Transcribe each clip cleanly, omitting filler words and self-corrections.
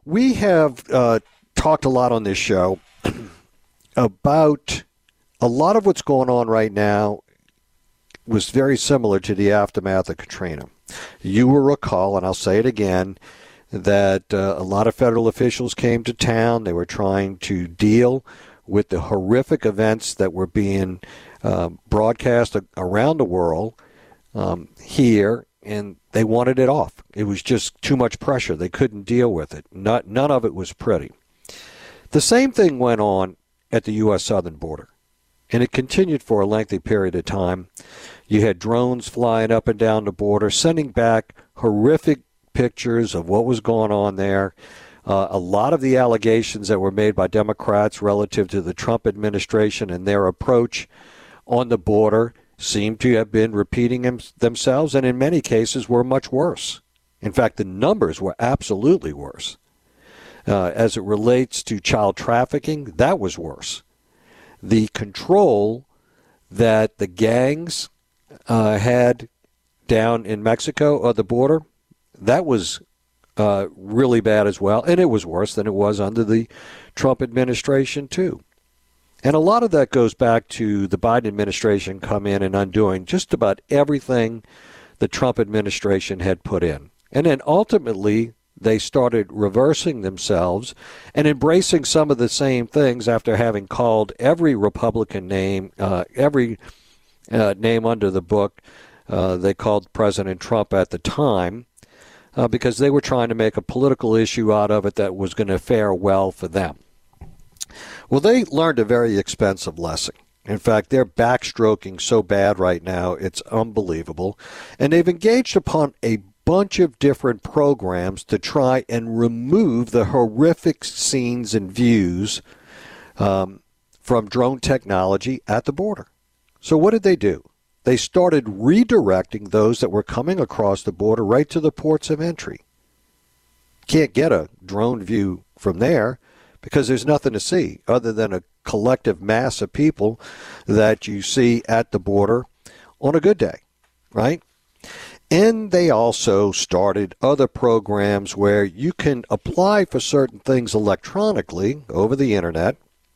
we have talked a lot on this show about a lot of what's going on right now was very similar to the aftermath of Katrina. You will recall, and I'll say it again, that a lot of federal officials came to town. They were trying to deal with the horrific events that were being broadcast around the world here, and they wanted it off. It was just too much pressure. They couldn't deal with it. None of it was pretty. The same thing went on at the U.S. southern border, and it continued for a lengthy period of time. You had drones flying up and down the border, sending back horrific pictures of what was going on there. A lot of the allegations that were made by Democrats relative to the Trump administration and their approach on the border seem to have been repeating themselves, and in many cases were much worse. In fact, the numbers were absolutely worse. As it relates to child trafficking, that was worse. The control that the gangs had down in Mexico or the border, that was really bad as well, and it was worse than it was under the Trump administration too. And a lot of that goes back to the Biden administration come in and undoing just about everything the Trump administration had put in. And then ultimately they started reversing themselves and embracing some of the same things after having called every Republican name, every name under the book they called President Trump at the time, because they were trying to make a political issue out of it that was going to fare well for them. Well, they learned a very expensive lesson. In fact, they're backstroking so bad right now, it's unbelievable. And they've engaged upon a bunch of different programs to try and remove the horrific scenes and views from drone technology at the border. So what did they do? They started redirecting those that were coming across the border right to the ports of entry. Can't get a drone view from there because there's nothing to see other than a collective mass of people that you see at the border on a good day, right? And they also started other programs where you can apply for certain things electronically over the internet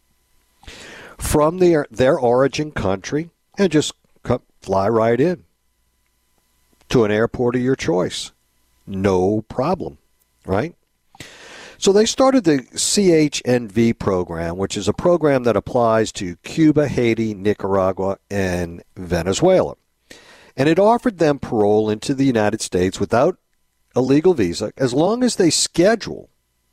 from their origin country and just fly right in to an airport of your choice. No problem, right? So they started the CHNV program, which is a program that applies to Cuba, Haiti, Nicaragua, and Venezuela. And it offered them parole into the United States without a legal visa as long as they scheduled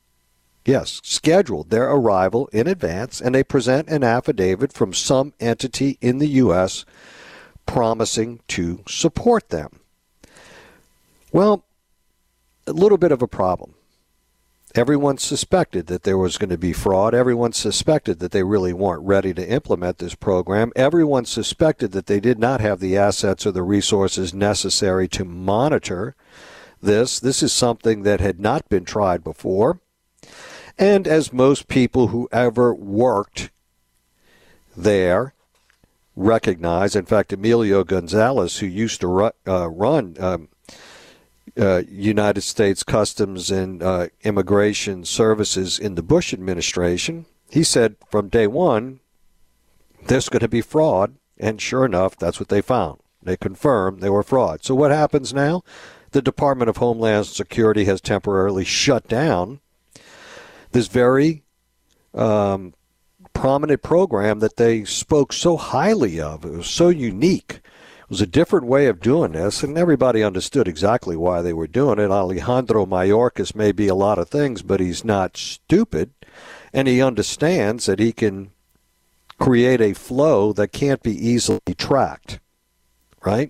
their arrival in advance and they present an affidavit from some entity in the U.S. promising to support them. Well, a little bit of a problem. Everyone suspected that there was going to be fraud. Everyone suspected that they really weren't ready to implement this program. Everyone suspected that they did not have the assets or the resources necessary to monitor this. This is something that had not been tried before. And as most people who ever worked there recognize, in fact, Emilio Gonzalez, who used to run United States Customs and Immigration Services in the Bush administration, he said from day one, there's going to be fraud, and sure enough, that's what they found. They confirmed they were fraud. So what happens now? The Department of Homeland Security has temporarily shut down this very prominent program that they spoke so highly of. It was so unique. It was a different way of doing this, and everybody understood exactly why they were doing it. Alejandro Mayorkas may be a lot of things, but he's not stupid, and he understands that he can create a flow that can't be easily tracked, right?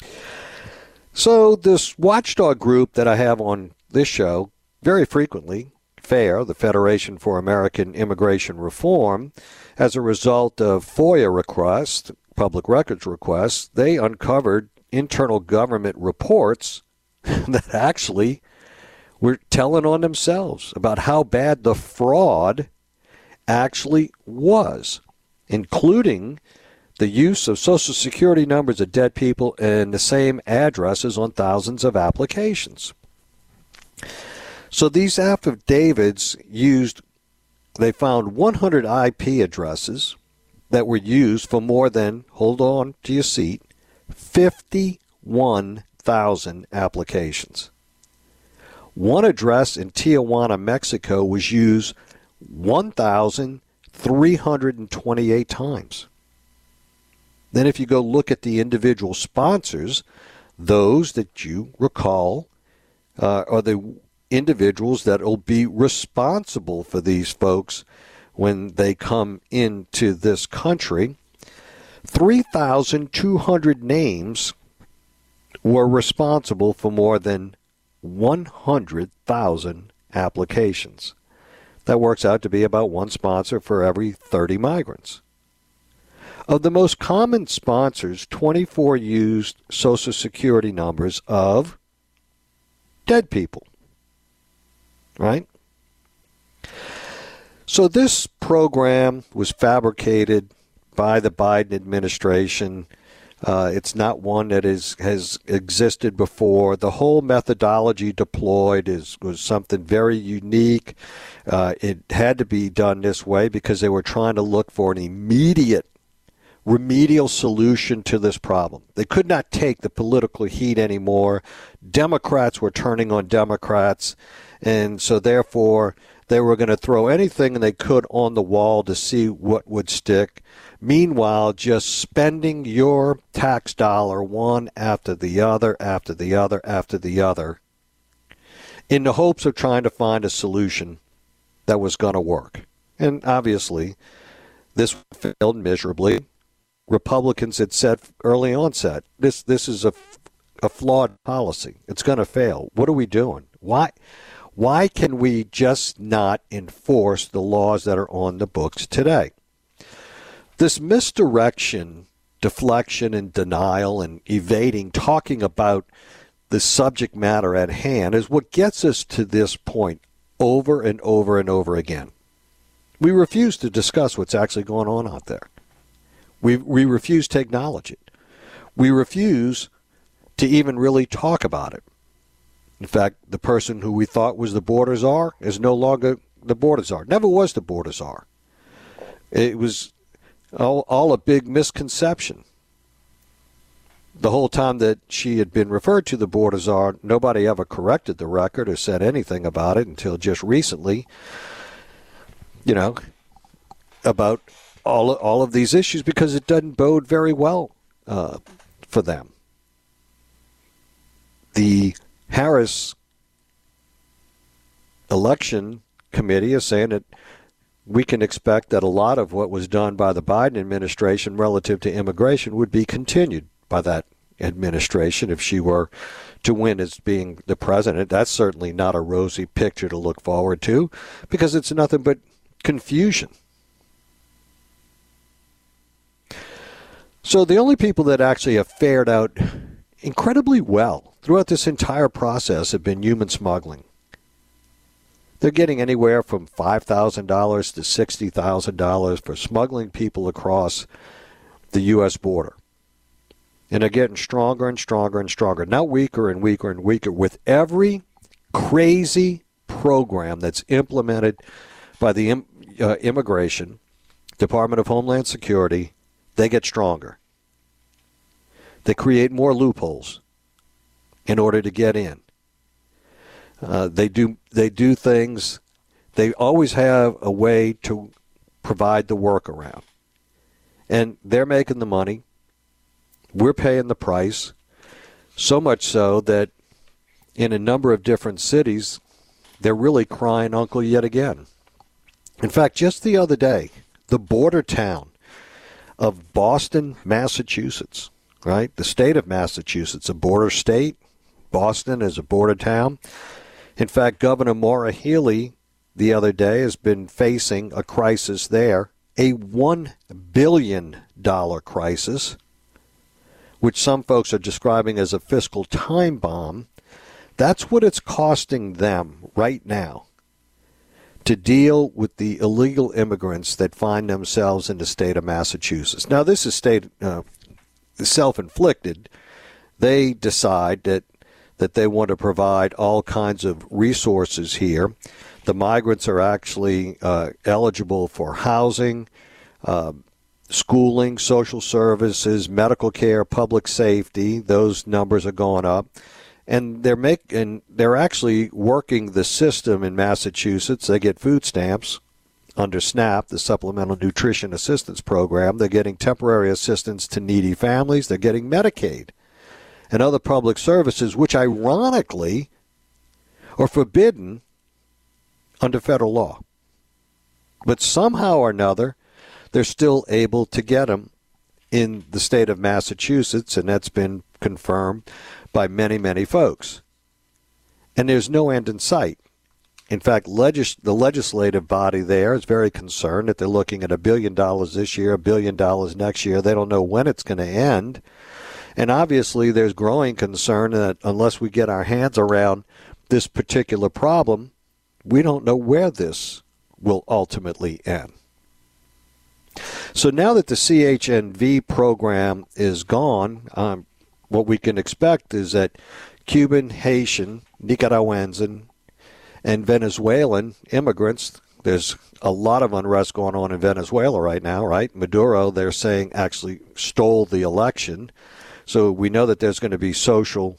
So this watchdog group that I have on this show very frequently, FAIR, the Federation for American Immigration Reform, as a result of FOIA requests, public records requests, they uncovered internal government reports that actually were telling on themselves about how bad the fraud actually was, including the use of Social Security numbers of dead people and the same addresses on thousands of applications. So these affidavits they found 100 IP addresses that were used for more than, hold on to your seat, 51,000 applications. One address in Tijuana, Mexico was used 1,328 times. Then if you go look at the individual sponsors, those that you recall are the individuals that will be responsible for these folks when they come into this country. 3,200 names were responsible for more than 100,000 applications. That works out to be about one sponsor for every 30 migrants. Of the most common sponsors, 24 used Social Security numbers of dead people. Right? So this program was fabricated by the Biden administration. It's not one that has existed before. The whole methodology deployed was something very unique. It had to be done this way because they were trying to look for an immediate remedial solution to this problem. They could not take the political heat anymore. Democrats were turning on Democrats, and so therefore they were going to throw anything they could on the wall to see what would stick. Meanwhile, just spending your tax dollar one after the other, after the other, after the other, in the hopes of trying to find a solution that was going to work. And obviously, this failed miserably. Republicans had said early onset, this is a flawed policy. It's going to fail. What are we doing? Why can we just not enforce the laws that are on the books today? This misdirection, deflection, and denial and evading, talking about the subject matter at hand is what gets us to this point over and over and over again. We refuse to discuss what's actually going on out there. We refuse to acknowledge it. We refuse to even really talk about it. In fact, the person who we thought was the border czar is no longer the border czar. Never was the border czar. It was all a big misconception. The whole time that she had been referred to the border czar, nobody ever corrected the record or said anything about it until just recently, about all of these issues, because it doesn't bode very well for them. The Harris election committee is saying that we can expect that a lot of what was done by the Biden administration relative to immigration would be continued by that administration if she were to win as being the president. That's certainly not a rosy picture to look forward to, because it's nothing but confusion. So the only people that actually have fared out incredibly well throughout this entire process have been human smuggling. They're getting anywhere from $5,000 to $60,000 for smuggling people across the U.S. border. And they're getting stronger and stronger and stronger, not weaker and weaker and weaker. With every crazy program that's implemented by the Immigration Department of Homeland Security, they get stronger. They create more loopholes in order to get in. They do things. They always have a way to provide the workaround. And they're making the money. We're paying the price. So much so that in a number of different cities, they're really crying uncle yet again. In fact, just the other day, the border town of Boston, Massachusetts, right? The state of Massachusetts, a border state. Boston is a border town. In fact, Governor Maura Healey the other day has been facing a crisis there, a $1 billion crisis, which some folks are describing as a fiscal time bomb. That's what it's costing them right now to deal with the illegal immigrants that find themselves in the state of Massachusetts. Now, this is self-inflicted. They decide that that they want to provide all kinds of resources here. The migrants are actually eligible for housing, schooling, social services, medical care, public safety. Those numbers are going up. And they're actually working the system in Massachusetts. They get food stamps under SNAP, the Supplemental Nutrition Assistance Program. They're getting temporary assistance to needy families. They're getting Medicaid and other public services, which ironically are forbidden under federal law. But somehow or another, they're still able to get them in the state of Massachusetts, and that's been confirmed by many, many folks. And there's no end in sight. In fact, the legislative body there is very concerned that they're looking at $1 billion this year, $1 billion next year. They don't know when it's going to end. And obviously there's growing concern that unless we get our hands around this particular problem, we don't know where this will ultimately end. So now that the CHNV program is gone, what we can expect is that Cuban, Haitian, Nicaraguan, and Venezuelan immigrants, there's a lot of unrest going on in Venezuela right now, right? Maduro, they're saying, actually stole the election. So we know that there's going to be social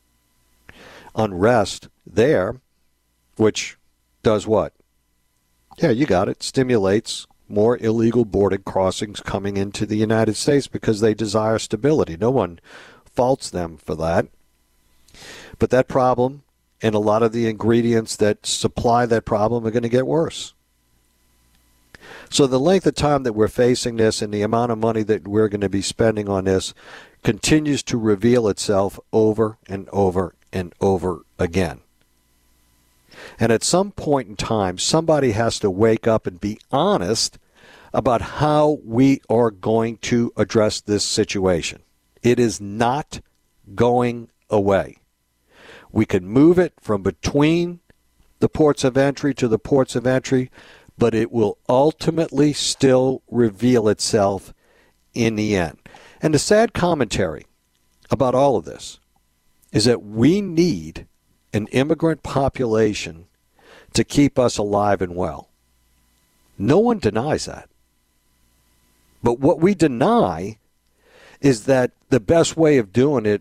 unrest there, which does what? Yeah, you got it. Stimulates more illegal border crossings coming into the United States because they desire stability. No one faults them for that. But that problem and a lot of the ingredients that supply that problem are going to get worse. So the length of time that we're facing this and the amount of money that we're going to be spending on this continues to reveal itself over and over and over again. And at some point in time, somebody has to wake up and be honest about how we are going to address this situation. It is not going away. We can move it from between the ports of entry to the ports of entry, but it will ultimately still reveal itself in the end. And the sad commentary about all of this is that we need an immigrant population to keep us alive and well. No one denies that. But what we deny is that the best way of doing it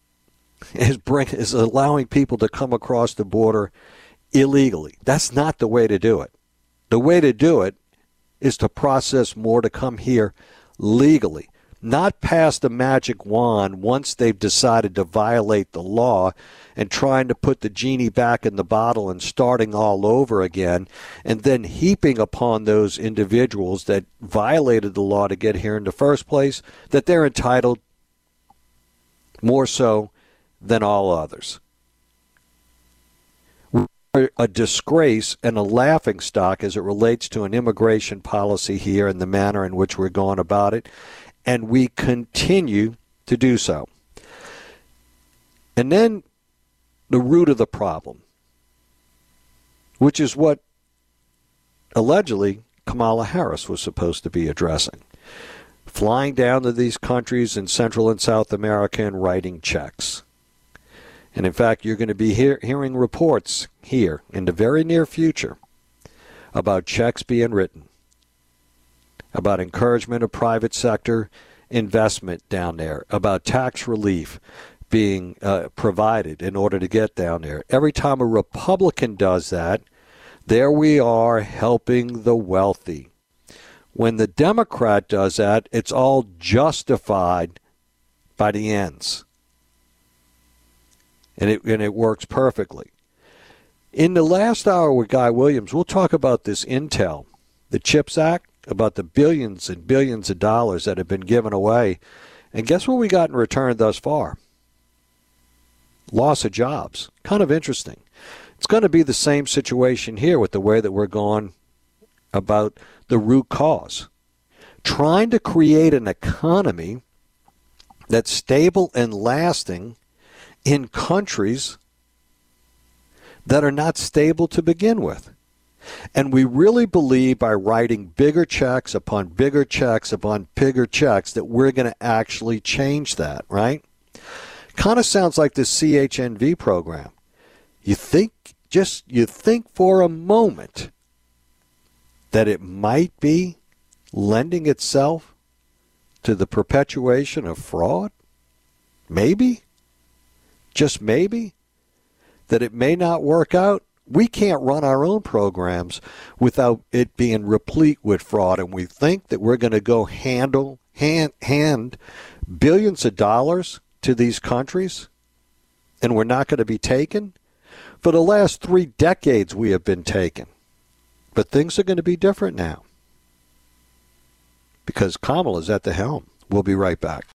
is allowing people to come across the border illegally. That's not the way to do it. The way to do it is to process more to come here legally, not pass the magic wand once they've decided to violate the law and trying to put the genie back in the bottle and starting all over again, and then heaping upon those individuals that violated the law to get here in the first place that they're entitled more so than all others. We're a disgrace and a laughingstock as it relates to an immigration policy here and the manner in which we're going about it, and we continue to do so. And then the root of the problem, which is what allegedly Kamala Harris was supposed to be addressing. Flying down to these countries in Central and South America and writing checks. And in fact, you're going to be hearing reports here in the very near future about checks being written, about encouragement of private sector investment down there, about tax relief being provided in order to get down there. Every time a Republican does that, there we are helping the wealthy. When the Democrat does that, it's all justified by the ends. And it works perfectly. In the last hour with Guy Williams, we'll talk about this intel, the CHIPS Act, about the billions and billions of dollars that have been given away. And guess what we got in return thus far? Loss of jobs. Kind of interesting. It's going to be the same situation here with the way that we're going about the root cause. Trying to create an economy that's stable and lasting in countries that are not stable to begin with. And we really believe by writing bigger checks upon bigger checks upon bigger checks that we're going to actually change that, right? Kind of sounds like this CHNV program. You think for a moment that it might be lending itself to the perpetuation of fraud? Maybe? Just maybe? That it may not work out? We can't run our own programs without it being replete with fraud, and we think that we're going to go hand billions of dollars to these countries, and we're not going to be taken? For the last 3 decades, we have been taken. But things are going to be different now because Kamala's at the helm. We'll be right back.